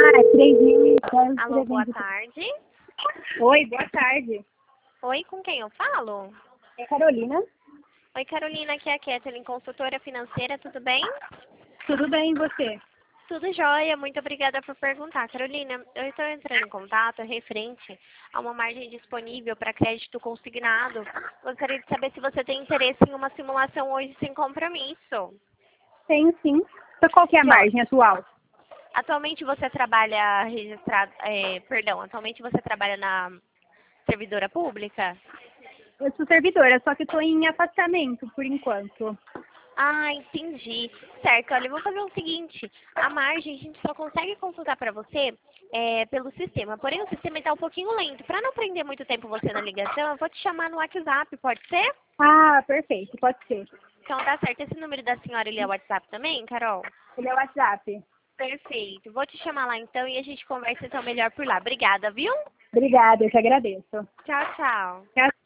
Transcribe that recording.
Alô, boa tarde. Oi, boa tarde. Oi, com quem eu falo? É Carolina. Oi, Carolina, aqui é a Kathleen, consultora financeira, tudo bem? Tudo bem, e você? Tudo jóia, muito obrigada por perguntar. Carolina, eu estou entrando em contato referente a uma margem disponível para crédito consignado. Gostaria de saber se você tem interesse em uma simulação hoje sem compromisso. Tenho sim. Então, qual que é a margem atual? Atualmente você trabalha atualmente você trabalha na servidora pública? Eu sou servidora, só que estou em afastamento por enquanto. Ah, entendi. Certo, olha, eu vou fazer o seguinte, a margem a gente só consegue consultar para você pelo sistema, porém o sistema está um pouquinho lento. Para não prender muito tempo você na ligação, eu vou te chamar no WhatsApp, pode ser? Ah, perfeito, pode ser. Então tá certo. Esse número da senhora, ele é o WhatsApp também, Carol? Ele é o WhatsApp. Perfeito. Vou te chamar lá então e a gente conversa então melhor por lá. Obrigada, viu? Obrigada, eu que agradeço. Tchau, tchau. Tchau.